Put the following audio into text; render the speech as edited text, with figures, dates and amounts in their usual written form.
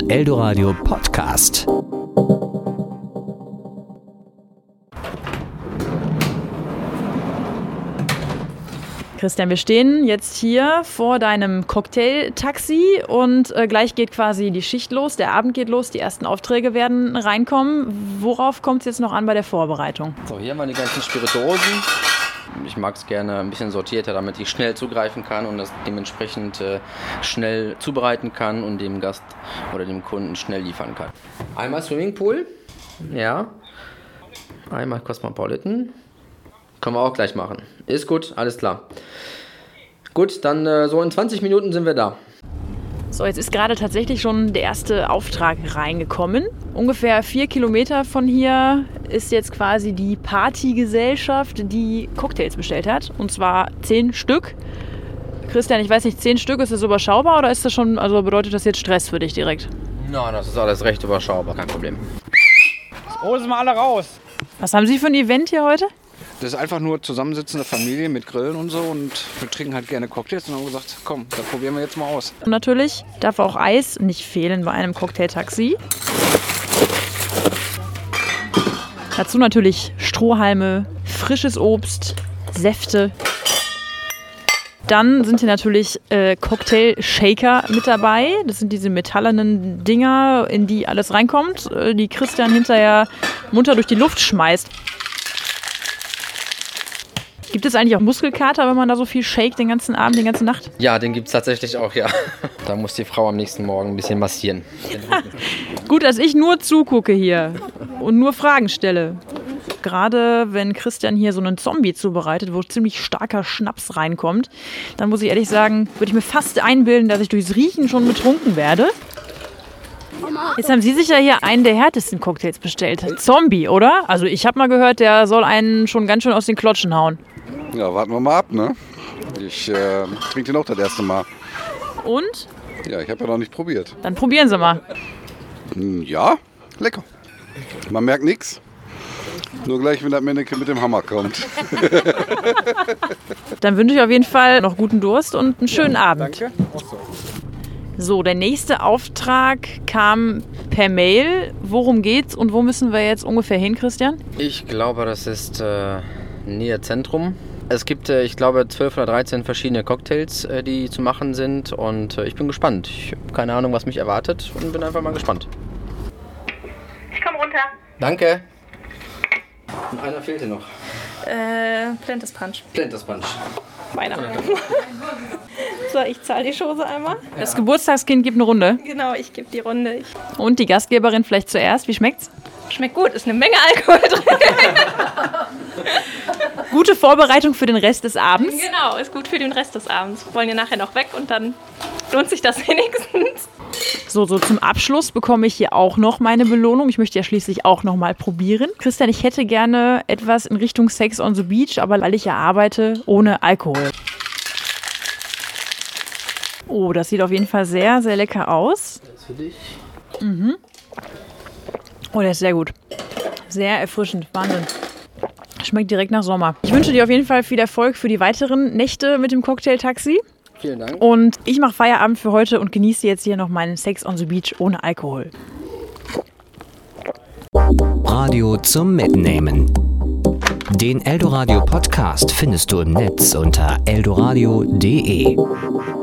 Eldoradio Podcast. Christian, wir stehen jetzt hier vor deinem Cocktail-Taxi und gleich geht quasi die Schicht los, der Abend geht los, die ersten Aufträge werden reinkommen. Worauf kommt es jetzt noch an bei der Vorbereitung? So, hier haben wir die ganzen Spirituosen. Ich mag es gerne ein bisschen sortierter, damit ich schnell zugreifen kann und das dementsprechend schnell zubereiten kann und dem Gast oder dem Kunden schnell liefern kann. Einmal Swimmingpool, ja. Einmal Cosmopolitan. Können wir auch gleich machen. Ist gut, alles klar. Gut, dann so in 20 Minuten sind wir da. So, jetzt ist gerade tatsächlich schon der erste Auftrag reingekommen. Ungefähr 4 Kilometer von hier ist jetzt quasi die Partygesellschaft, die Cocktails bestellt hat. Und zwar 10 Stück. Christian, ich weiß nicht, 10 Stück, ist das überschaubar oder ist das schon, also bedeutet das jetzt Stress für dich direkt? Nein, das ist alles recht überschaubar, kein Problem. Holen wir alle raus. Was haben Sie für ein Event hier heute? Das ist einfach nur zusammensitzende Familie mit Grillen und so und wir trinken halt gerne Cocktails und haben gesagt, komm, das probieren wir jetzt mal aus. Und natürlich darf auch Eis nicht fehlen bei einem Cocktailtaxi. Dazu natürlich Strohhalme, frisches Obst, Säfte. Dann sind hier natürlich Cocktail-Shaker mit dabei. Das sind diese metallenen Dinger, in die alles reinkommt, die Christian hinterher munter durch die Luft schmeißt. Gibt es eigentlich auch Muskelkater, wenn man da so viel shakt den ganzen Abend, die ganze Nacht? Ja, den gibt es tatsächlich auch, ja. Da muss die Frau am nächsten Morgen ein bisschen massieren. Gut, dass ich nur zugucke hier und nur Fragen stelle. Gerade wenn Christian hier so einen Zombie zubereitet, wo ziemlich starker Schnaps reinkommt, dann muss ich ehrlich sagen, würde ich mir fast einbilden, dass ich durchs Riechen schon betrunken werde. Jetzt haben Sie sich ja hier einen der härtesten Cocktails bestellt. Zombie, oder? Also ich habe mal gehört, der soll einen schon ganz schön aus den Klotschen hauen. Ja, warten wir mal ab, ne? Ich trinke den auch das erste Mal. Und? Ja, ich habe ja noch nicht probiert. Dann probieren Sie mal. Ja, lecker. Man merkt nichts. Nur gleich, wenn das Männchen mit dem Hammer kommt. Dann wünsche ich auf jeden Fall noch guten Durst und einen schönen Abend. Danke. Auch so. So, der nächste Auftrag kam per Mail. Worum geht's und wo müssen wir jetzt ungefähr hin, Christian? Ich glaube, das ist Nähe Zentrum. Es gibt, ich glaube, 12 oder 13 verschiedene Cocktails, die zu machen sind und ich bin gespannt. Ich habe keine Ahnung, was mich erwartet und bin einfach mal gespannt. Ich komme runter. Danke. Und einer fehlte noch. Plentis Punch. Plentis Punch. Weihnachten. So, ich zahle die Chose einmal. Das Geburtstagskind gibt eine Runde. Genau, ich gebe die Runde. Und die Gastgeberin vielleicht zuerst. Wie schmeckt's? Schmeckt gut, ist eine Menge Alkohol drin. Gute Vorbereitung für den Rest des Abends. Genau, ist gut für den Rest des Abends. Wir wollen ja nachher noch weg und dann lohnt sich das wenigstens. So zum Abschluss bekomme ich hier auch noch meine Belohnung. Ich möchte ja schließlich auch noch mal probieren. Christian, ich hätte gerne etwas in Richtung Sex on the Beach, aber weil ich ja arbeite, ohne Alkohol. Oh, das sieht auf jeden Fall sehr, sehr lecker aus. Das ist für dich. Mhm. Oh, der ist sehr gut. Sehr erfrischend. Wahnsinn. Schmeckt direkt nach Sommer. Ich wünsche dir auf jeden Fall viel Erfolg für die weiteren Nächte mit dem Cocktail-Taxi. Vielen Dank. Und ich mache Feierabend für heute und genieße jetzt hier noch meinen Sex on the Beach ohne Alkohol. Radio zum Mitnehmen. Den Eldoradio Podcast findest du im Netz unter eldoradio.de.